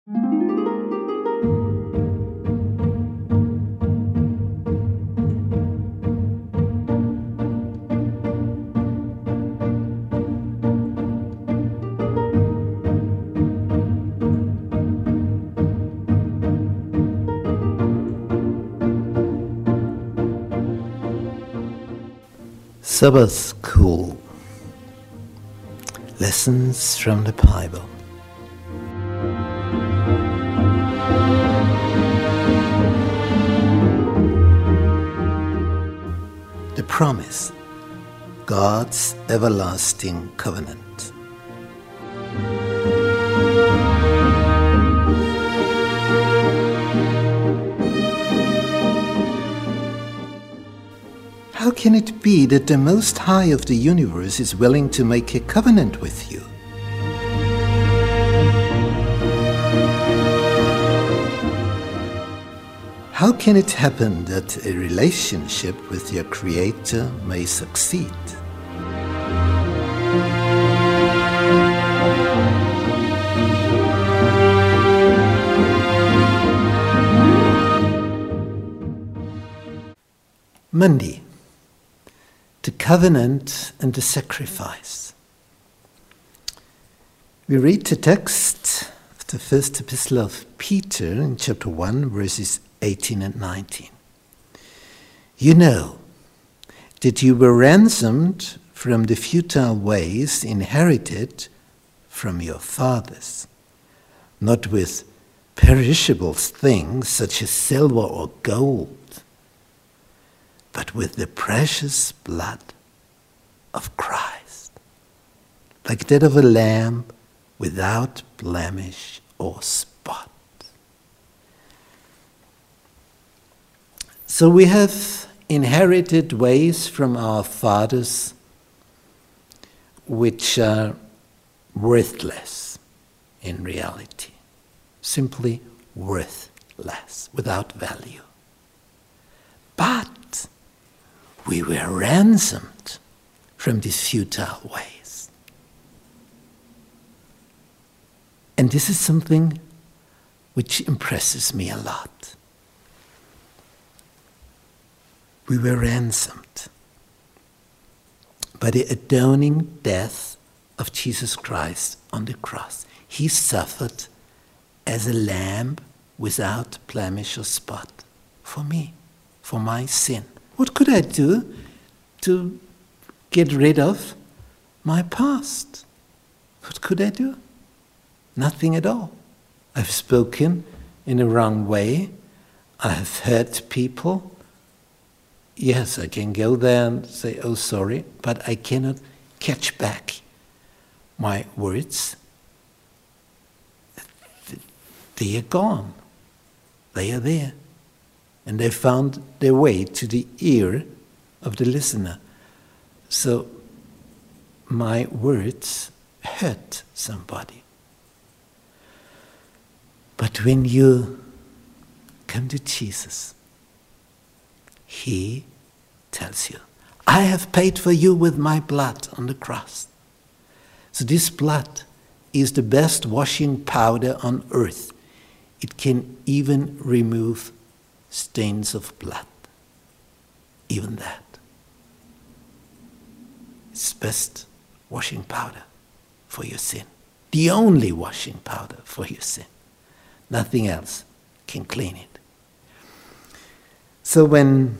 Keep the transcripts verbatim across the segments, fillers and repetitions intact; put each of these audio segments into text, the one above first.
Sabbath School. Lessons from the Bible. The promise, God's everlasting covenant. How can it be that the Most High of the universe is willing to make a covenant with you? How can it happen that a relationship with your Creator may succeed? Monday. The covenant and the sacrifice. We read the text of the first epistle of Peter in chapter one, verses eighteen and nineteen. You know that you were ransomed from the futile ways inherited from your fathers, not with perishable things such as silver or gold, but with the precious blood of Christ, like that of a lamb without blemish or spot. So we have inherited ways from our fathers which are worthless in reality, simply worthless, without value. But we were ransomed from these futile ways. And this is something which impresses me a lot. We were ransomed by the atoning death of Jesus Christ on the cross. He suffered as a lamb without blemish or spot for me, for my sin. What could I do to get rid of my past? What could I do? Nothing at all. I've spoken in a wrong way. I have hurt people. Yes, I can go there and say, oh, sorry, but I cannot catch back my words. They are gone. They are there. And they found their way to the ear of the listener. So my words hurt somebody. But when you come to Jesus, He tells you, I have paid for you with my blood on the cross. So this blood is the best washing powder on earth. It can even remove stains of blood. Even that. It's best washing powder for your sin. The only washing powder for your sin. Nothing else can clean it. So when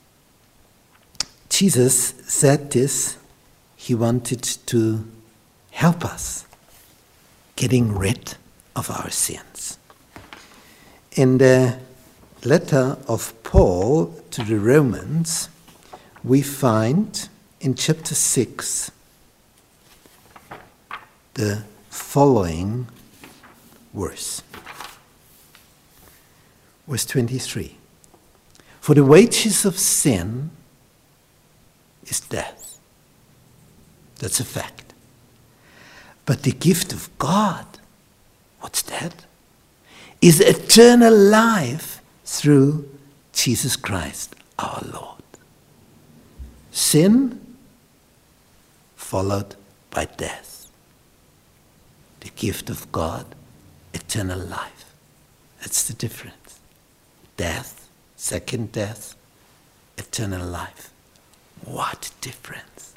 Jesus said this, He wanted to help us getting rid of our sins. In the letter of Paul to the Romans, we find in chapter six the following verse. Verse twenty-three. For the wages of sin is death. That's a fact. But the gift of God, what's that? Is eternal life through Jesus Christ our Lord. Sin followed by death. The gift of God, eternal life. That's the difference. Death, second death, eternal life. What difference.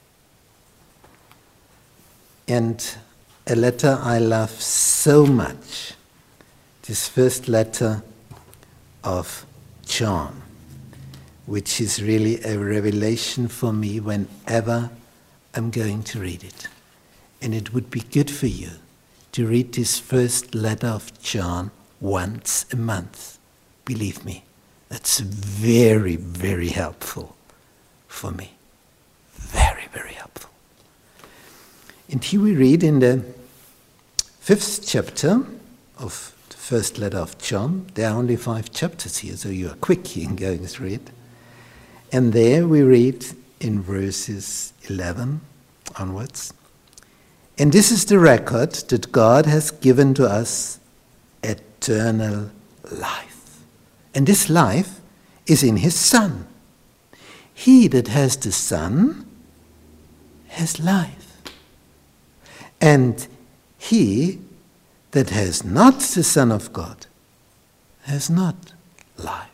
And a letter I love so much, this first letter of John, which is really a revelation for me whenever I'm going to read it. And it would be good for you to read this first letter of John once a month. Believe me, that's very, very helpful for me. Very, very helpful. And here we read in the fifth chapter of the first letter of John. There are only five chapters here, so you are quick in going through it. And there we read in verses eleven onwards. And this is the record that God has given to us, eternal life. And this life is in his Son. He that has the Son has life. And he that has not the Son of God has not life.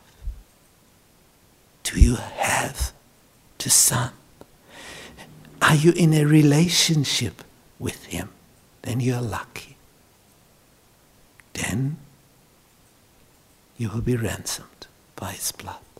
Do you have the Son? Are you in a relationship with him? Then you are lucky. Then you will be ransomed by his blood.